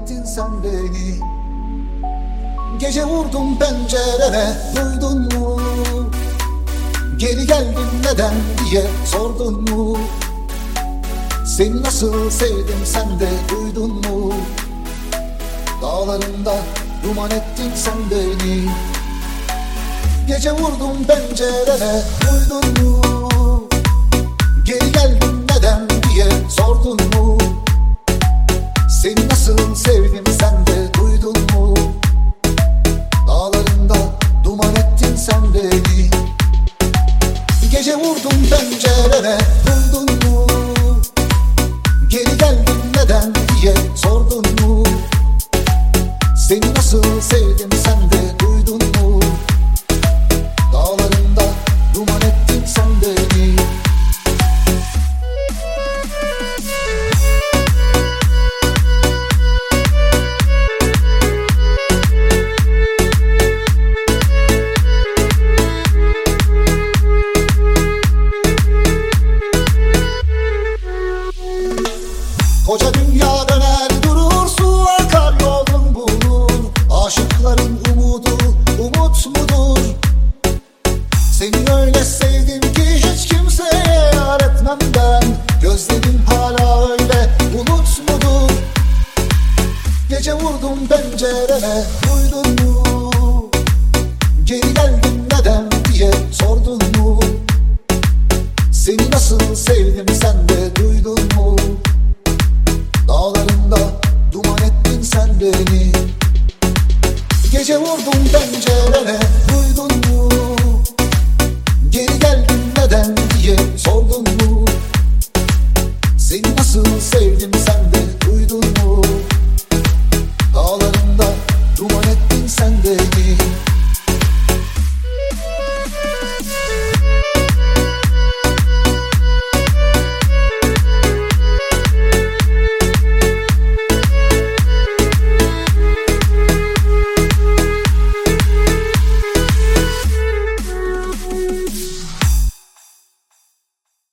ettin sen beni. Gece vurdum pencerene, duydun mu? Geri geldim neden diye sordun mu? Seni nasıl sevdim sen de duydun mu? Dağlarında duman ettin sen beni. Gece vurdum pencerene, duydun mu? Geri geldim neden diye sordun mu? Seni nasıl sevdim sen de duydun mu? Dağlarında duman ettin sen beni. Gece vurdum pencerene, duydun mu? Geri geldim neden diye sordun mu? Seni nasıl sevdim sen de duydun mu? Dağlarında duman ettin sen beni. Koca dünya döner durur, su akar yolun bulur. Aşıkların umudu umut mudur? Seni öyle sevdim ki hiç kimseye yar etmem ben. Gözlerim hala öyle bulut mudur? Gece vurdum pencerene, duydun mu? Geri geldim neden diye sordun mu? Seni nasıl sevdim sen de duydun mu? Dağlarında duman ettin sen beni. Gece vurdum pencerene, duydun mu? Geri geldim neden diye sordun mu?